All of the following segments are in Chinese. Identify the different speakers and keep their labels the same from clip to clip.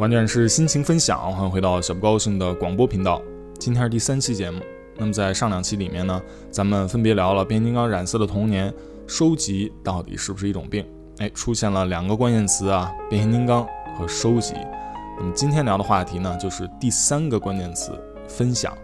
Speaker 1: 完全是心情分享，欢迎回到小不高兴的广播频道。今天是第3期节目。那么在上2期里面呢，咱们分别聊了变形金刚染色的童年，收集到底是不是一种病？出现了2个关键词啊，变形金刚和收集。那么今天聊的话题呢，就是第3个关键词，分享。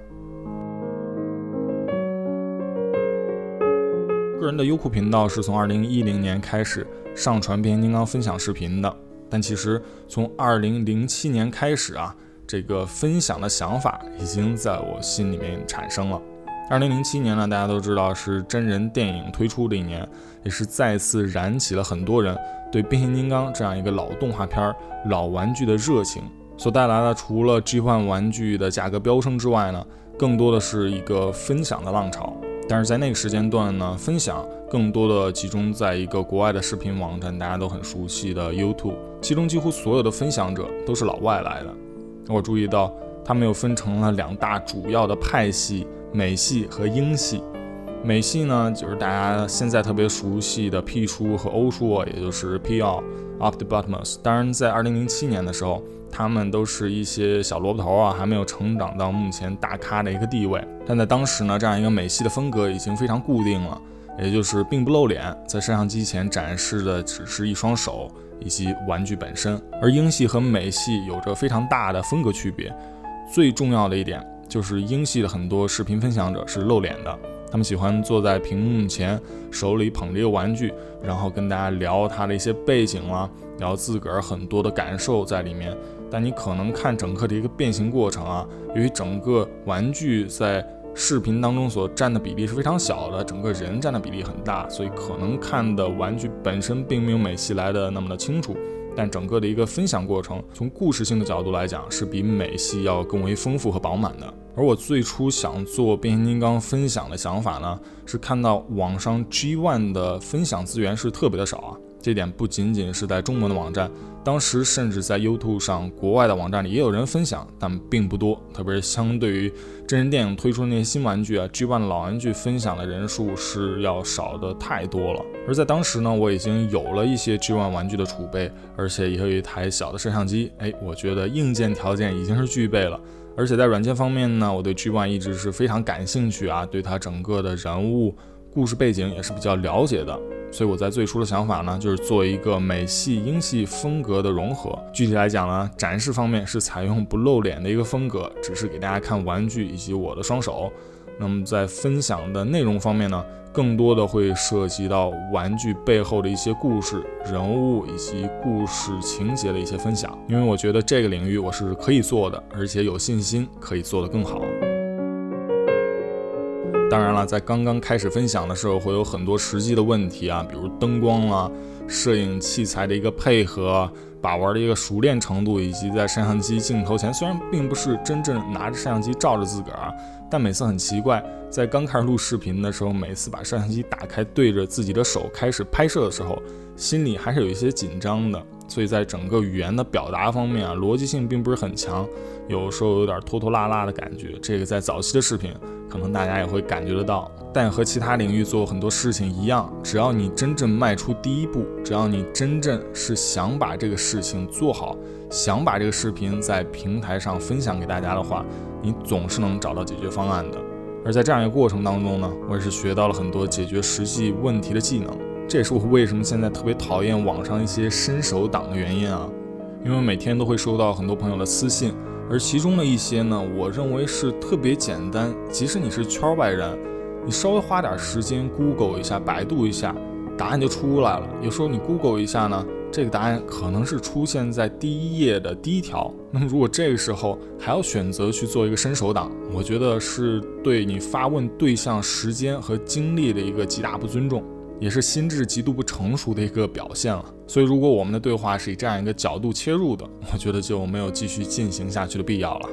Speaker 1: 个人的优酷频道是从2010年开始上传变形金刚分享视频的。但其实从2007年开始啊，这个分享的想法已经在我心里面产生了。2007年呢，大家都知道是真人电影推出的一年，也是再次燃起了很多人对变形金刚这样一个老动画片、老玩具的热情。所带来的除了 G1 玩具的价格飙升之外呢，更多的是一个分享的浪潮。但是在那个时间段呢，分享更多的集中在一个国外的视频网站，大家都很熟悉的 YouTube， 其中几乎所有的分享者都是老外来的。我注意到他们又分成了2大主要的派系，美系和英系。美系呢，就是大家现在特别熟悉的 P 叔和欧叔，也就是 PR Optimus。当然在2007年的时候，他们都是一些小萝卜头啊，还没有成长到目前大咖的一个地位。但在当时呢，这样一个美系的风格已经非常固定了，也就是并不露脸，在摄像机前展示的只是一双手以及玩具本身。而英系和美系有着非常大的风格区别，最重要的一点就是英系的很多视频分享者是露脸的，他们喜欢坐在屏幕前，手里捧着一个玩具，然后跟大家聊他的一些背景啦，聊自个儿很多的感受在里面。但你可能看整个的一个变形过程啊，由于整个玩具在视频当中所占的比例是非常小的，整个人占的比例很大，所以可能看的玩具本身并没有美系来的那么的清楚。但整个的一个分享过程，从故事性的角度来讲，是比美系要更为丰富和饱满的。而我最初想做变形金刚分享的想法呢，是看到网上 G1 的分享资源是特别的少啊。这点不仅仅是在中文的网站，当时甚至在 YouTube 上国外的网站里也有人分享，但并不多。特别是相对于真人电影推出的那些新玩具啊， G1 的老玩具分享的人数是要少的太多了。而在当时呢，我已经有了一些 G1 玩具的储备，而且也有一台小的摄像机，我觉得硬件条件已经是具备了。而且在软件方面呢，我对 G1 一直是非常感兴趣啊，对它整个的人物故事背景也是比较了解的。所以我在最初的想法呢，就是做一个美系英系风格的融合。具体来讲呢，展示方面是采用不露脸的一个风格，只是给大家看玩具以及我的双手。那么在分享的内容方面呢，更多的会涉及到玩具背后的一些故事、人物以及故事情节的一些分享。因为我觉得这个领域我是可以做的，而且有信心可以做得更好。当然了，在刚刚开始分享的时候，会有很多实际的问题啊，比如灯光啊、摄影器材的一个配合、把玩的一个熟练程度，以及在摄像机镜头前，虽然并不是真正拿着摄像机照着自个儿啊，但每次很奇怪，在刚开始录视频的时候，每次把摄像机打开对着自己的手开始拍摄的时候，心里还是有一些紧张的。所以在整个语言的表达方面啊，逻辑性并不是很强，有时候有点拖拖拉拉的感觉。这个在早期的视频可能大家也会感觉得到。但和其他领域做很多事情一样，只要你真正迈出第一步，只要你真正是想把这个事情做好，想把这个视频在平台上分享给大家的话，你总是能找到解决方案的。而在这样一个过程当中呢，我也是学到了很多解决实际问题的技能。这也是我为什么现在特别讨厌网上一些伸手党的原因啊，因为每天都会收到很多朋友的私信，而其中的一些呢，我认为是特别简单，即使你是圈外人，你稍微花点时间 Google 一下、百度一下，答案就出来了。有时候你 Google 一下呢，这个答案可能是出现在第1页的第1条。那么如果这个时候还要选择去做一个伸手党，我觉得是对你发问对象时间和精力的一个极大不尊重，也是心智极度不成熟的一个表现了。所以如果我们的对话是以这样一个角度切入的，我觉得就没有继续进行下去的必要了。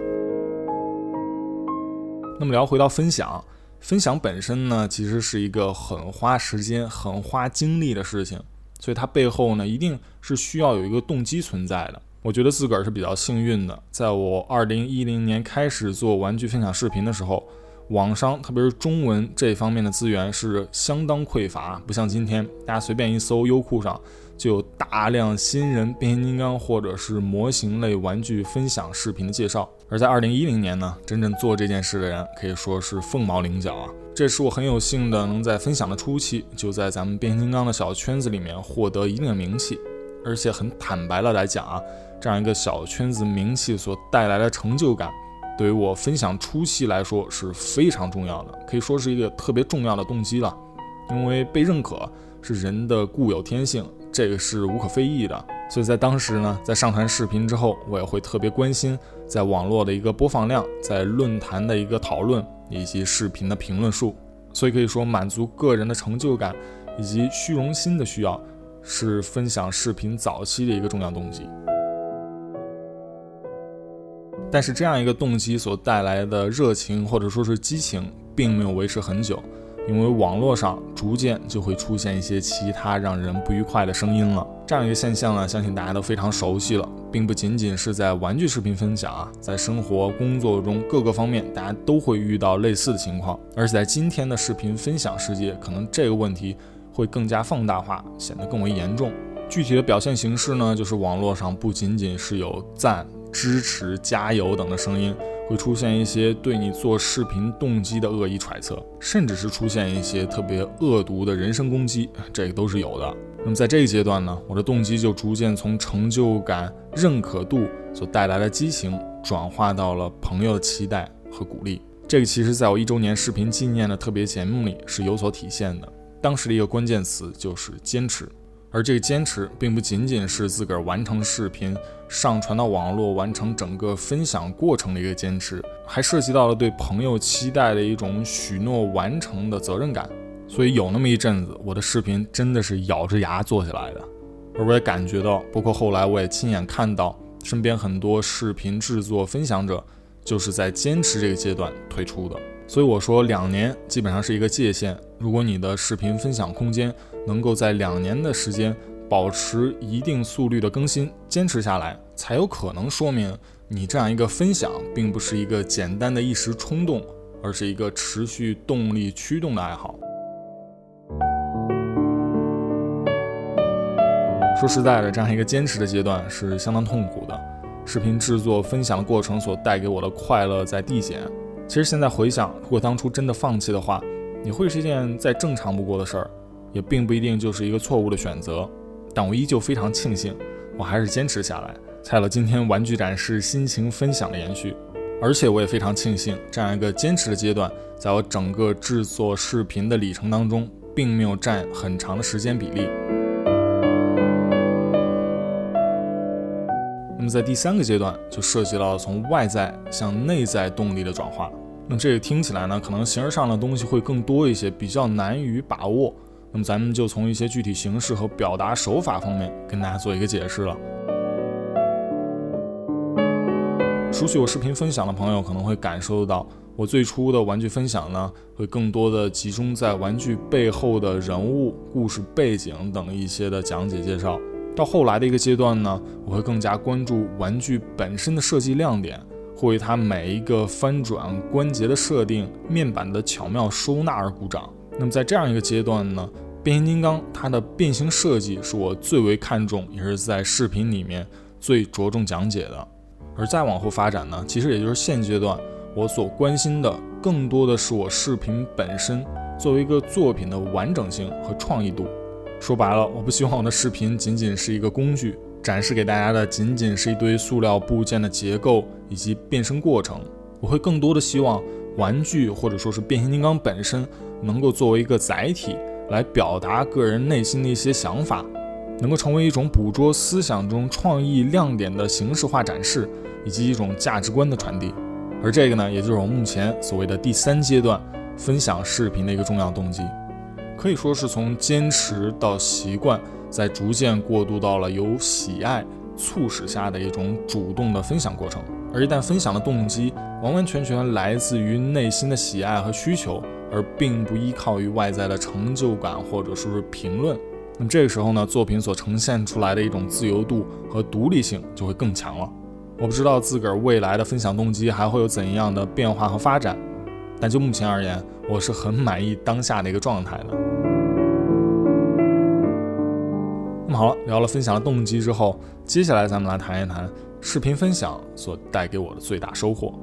Speaker 1: 那么聊回到分享，分享本身呢，其实是一个很花时间、很花精力的事情，所以它背后呢，一定是需要有一个动机存在的。我觉得自个儿是比较幸运的，在我2010年开始做玩具分享视频的时候，网上特别是中文这方面的资源是相当匮乏，不像今天大家随便一搜优酷上就有大量新人变形金刚或者是模型类玩具分享视频的介绍。而在2010年呢，真正做这件事的人可以说是凤毛麟角啊。这是我很有幸的能在分享的初期就在咱们变形金刚的小圈子里面获得一定的名气，而且很坦白的来讲啊，这样一个小圈子名气所带来的成就感，对于我分享初期来说是非常重要的，可以说是一个特别重要的动机了。因为被认可是人的固有天性，这个是无可非议的。所以在当时呢，在上传视频之后，我也会特别关心在网络的一个播放量，在论坛的一个讨论，以及视频的评论数。所以可以说，满足个人的成就感以及虚荣心的需要，是分享视频早期的一个重要动机。但是这样一个动机所带来的热情或者说是激情，并没有维持很久。因为网络上逐渐就会出现一些其他让人不愉快的声音了。这样一个现象呢，相信大家都非常熟悉了，并不仅仅是在玩具视频分享啊，在生活工作中各个方面，大家都会遇到类似的情况。而且在今天的视频分享世界，可能这个问题会更加放大化，显得更为严重。具体的表现形式呢，就是网络上不仅仅是有赞、支持、加油等的声音，会出现一些对你做视频动机的恶意揣测，甚至是出现一些特别恶毒的人身攻击，这个都是有的。那么在这个阶段呢，我的动机就逐渐从成就感、认可度所带来的激情，转化到了朋友的期待和鼓励。这个其实在我1周年视频纪念的特别节目里是有所体现的。当时的一个关键词就是坚持。而这个坚持并不仅仅是自个儿完成视频上传到网络完成整个分享过程的一个坚持，还涉及到了对朋友期待的一种许诺完成的责任感。所以有那么一阵子，我的视频真的是咬着牙做下来的。而我也感觉到，包括后来我也亲眼看到身边很多视频制作分享者就是在坚持这个阶段推出的。所以我说2年基本上是一个界限，如果你的视频分享空间能够在2年的时间保持一定速率的更新，坚持下来，才有可能说明你这样一个分享并不是一个简单的一时冲动，而是一个持续动力驱动的爱好。说实在的，这样一个坚持的阶段是相当痛苦的，视频制作分享的过程所带给我的快乐在递减。其实现在回想，如果当初真的放弃的话，也会是一件再正常不过的事儿，也并不一定就是一个错误的选择。但我依旧非常庆幸，我还是坚持下来，才有了今天玩具展示心情分享的延续。而且我也非常庆幸，这样一个坚持的阶段，在我整个制作视频的里程当中，并没有占很长的时间比例。那么在第3个阶段，就涉及到从外在向内在动力的转化。那么这个听起来呢，可能形而上的东西会更多一些，比较难于把握。那么咱们就从一些具体形式和表达手法方面跟大家做一个解释了。熟悉我视频分享的朋友可能会感受到，我最初的玩具分享呢，会更多的集中在玩具背后的人物、故事背景等一些的讲解介绍。到后来的一个阶段呢，我会更加关注玩具本身的设计亮点，会为它每一个翻转、关节的设定、面板的巧妙收纳而鼓掌。那么在这样一个阶段呢，变形金刚它的变形设计是我最为看重，也是在视频里面最着重讲解的。而再往后发展呢，其实也就是现阶段我所关心的更多的是我视频本身作为一个作品的完整性和创意度。说白了，我不希望我的视频仅仅是一个工具，展示给大家的仅仅是一堆塑料部件的结构以及变身过程。我会更多的希望玩具或者说是变形金刚本身能够作为一个载体，来表达个人内心的一些想法，能够成为一种捕捉思想中创意亮点的形式化展示，以及一种价值观的传递。而这个呢，也就是我目前所谓的第3阶段分享视频的一个重要动机。可以说是从坚持到习惯，再逐渐过渡到了由喜爱促使下的一种主动的分享过程。而一旦分享的动机完完全全来自于内心的喜爱和需求，而并不依靠于外在的成就感或者说是评论，那么这个时候呢，作品所呈现出来的一种自由度和独立性就会更强了。我不知道自个儿未来的分享动机还会有怎样的变化和发展，但就目前而言，我是很满意当下的一个状态的。那么么好了，聊了分享的动机之后，接下来咱们来谈一谈视频分享所带给我的最大收获。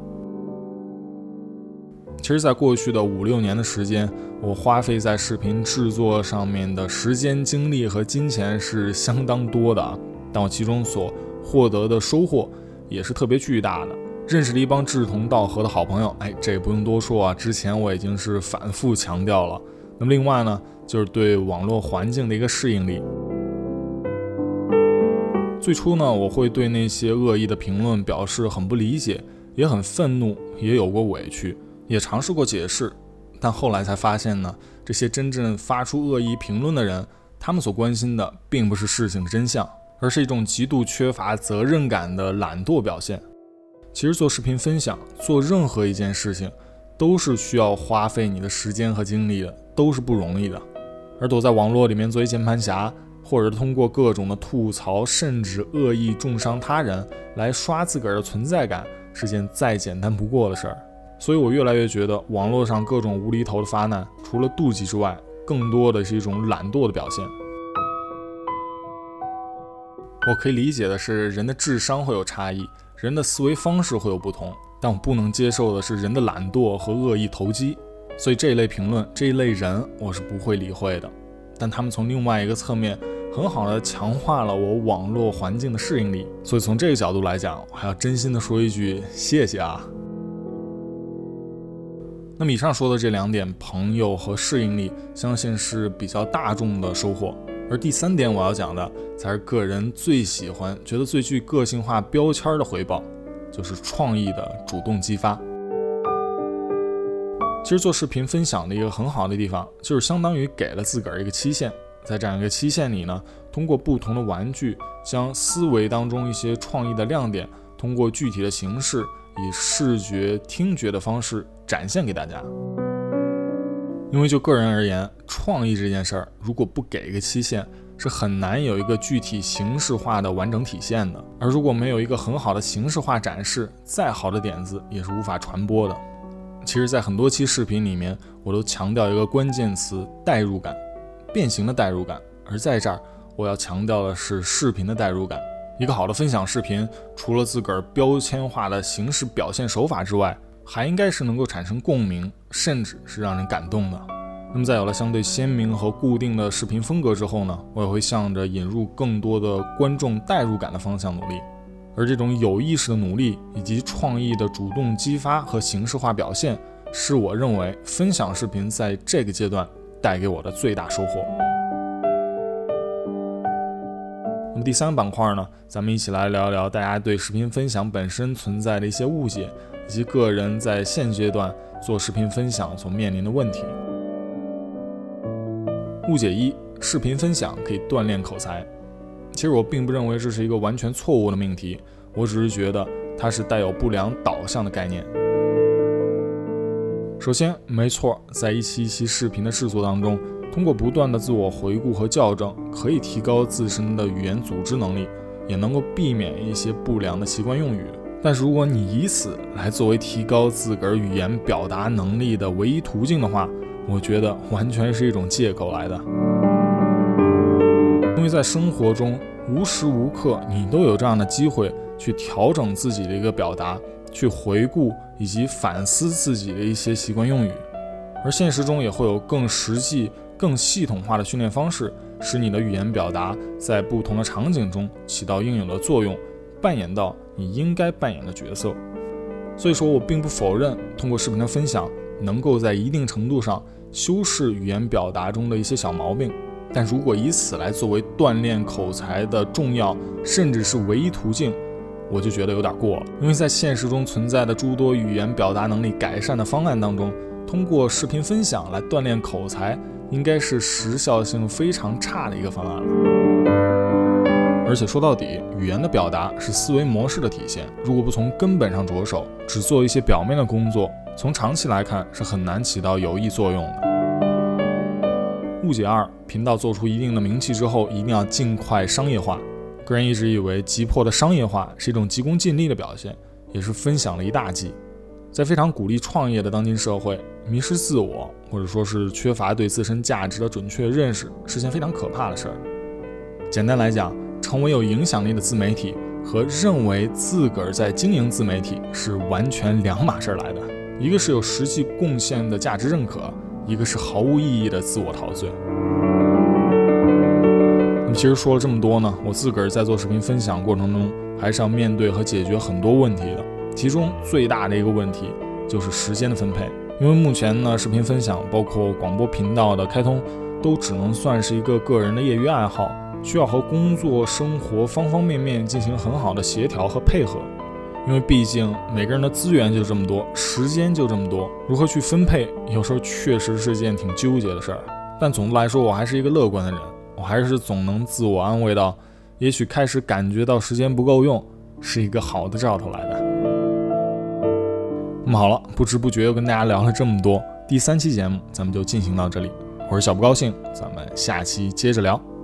Speaker 1: 其实在过去的5-6年的时间，我花费在视频制作上面的时间、精力和金钱是相当多的啊，但我其中所获得的收获也是特别巨大的，认识了一帮志同道合的好朋友，这也不用多说啊，之前我已经是反复强调了。那么另外呢，就是对网络环境的一个适应力。最初呢，我会对那些恶意的评论表示很不理解，也很愤怒，也有过委屈，也尝试过解释，但后来才发现呢，这些真正发出恶意评论的人，他们所关心的并不是事情的真相，而是一种极度缺乏责任感的懒惰表现。其实做视频分享，做任何一件事情，都是需要花费你的时间和精力的，都是不容易的。而躲在网络里面作为键盘侠，或者通过各种的吐槽，甚至恶意重伤他人来刷自个儿的存在感，是件再简单不过的事儿。所以我越来越觉得，网络上各种无厘头的发难，除了妒忌之外，更多的是一种懒惰的表现。我可以理解的是，人的智商会有差异，人的思维方式会有不同，但我不能接受的是人的懒惰和恶意投机。所以这一类评论，这一类人，我是不会理会的。但他们从另外一个侧面，很好的强化了我网络环境的适应力。所以从这个角度来讲，我还要真心的说一句谢谢啊。那么以上说的这2点，朋友和适应力，相信是比较大众的收获。而第3点我要讲的，才是个人最喜欢、觉得最具个性化标签的回报，就是创意的主动激发。其实做视频分享的一个很好的地方，就是相当于给了自个儿一个期限，在这样一个期限里呢，通过不同的玩具，将思维当中一些创意的亮点，通过具体的形式，以视觉、听觉的方式展现给大家。因为就个人而言，创意这件事儿，如果不给一个期限，是很难有一个具体形式化的完整体现的。而如果没有一个很好的形式化展示，再好的点子也是无法传播的。其实在很多期视频里面，我都强调一个关键词：代入感，变形的代入感。而在这儿，我要强调的是视频的代入感。一个好的分享视频，除了自个儿标签化的形式表现手法之外，还应该是能够产生共鸣，甚至是让人感动的。那么在有了相对鲜明和固定的视频风格之后呢，我也会向着引入更多的观众代入感的方向努力。而这种有意识的努力，以及创意的主动激发和形式化表现，是我认为分享视频在这个阶段带给我的最大收获。那么第3个板块呢，咱们一起来聊一聊大家对视频分享本身存在的一些误解，以及个人在现阶段做视频分享所面临的问题。误解1：视频分享可以锻炼口才。其实我并不认为这是一个完全错误的命题，我只是觉得它是带有不良导向的概念。首先，没错，在一期视频的制作当中，通过不断的自我回顾和校正，可以提高自身的语言组织能力，也能够避免一些不良的习惯用语。但是如果你以此来作为提高自个儿语言表达能力的唯一途径的话，我觉得完全是一种借口来的。因为在生活中无时无刻你都有这样的机会去调整自己的一个表达，去回顾以及反思自己的一些习惯用语，而现实中也会有更实际、更系统化的训练方式，使你的语言表达在不同的场景中起到应有的作用，扮演到你应该扮演的角色。所以说我并不否认通过视频的分享能够在一定程度上修饰语言表达中的一些小毛病，但如果以此来作为锻炼口才的重要甚至是唯一途径，我就觉得有点过了。因为在现实中存在的诸多语言表达能力改善的方案当中，通过视频分享来锻炼口才应该是时效性非常差的一个方案了。而且说到底，语言的表达是思维模式的体现，如果不从根本上着手，只做一些表面的工作，从长期来看是很难起到有益作用的。误解2：频道做出一定的名气之后，一定要尽快商业化。个人一直以为急迫的商业化是一种急功近利的表现，也是分享了一大忌。在非常鼓励创业的当今社会，迷失自我，或者说是缺乏对自身价值的准确认识，是件非常可怕的事儿。 简单来讲，成为有影响力的自媒体和认为自个儿在经营自媒体是完全两码事来的，一个是有实际贡献的价值认可，一个是毫无意义的自我陶醉。那么其实说了这么多呢，我自个儿在做视频分享过程中还是要面对和解决很多问题的，其中最大的一个问题就是时间的分配。因为目前呢，视频分享包括广播频道的开通都只能算是一个个人的业余爱好，需要和工作生活方方面面进行很好的协调和配合。因为毕竟每个人的资源就这么多，时间就这么多，如何去分配有时候确实是件挺纠结的事儿。但总的来说，我还是一个乐观的人，我还是总能自我安慰到，也许开始感觉到时间不够用是一个好的兆头来的。那么好了，不知不觉又跟大家聊了这么多，第3期节目咱们就进行到这里，我是小不高兴，咱们下期接着聊。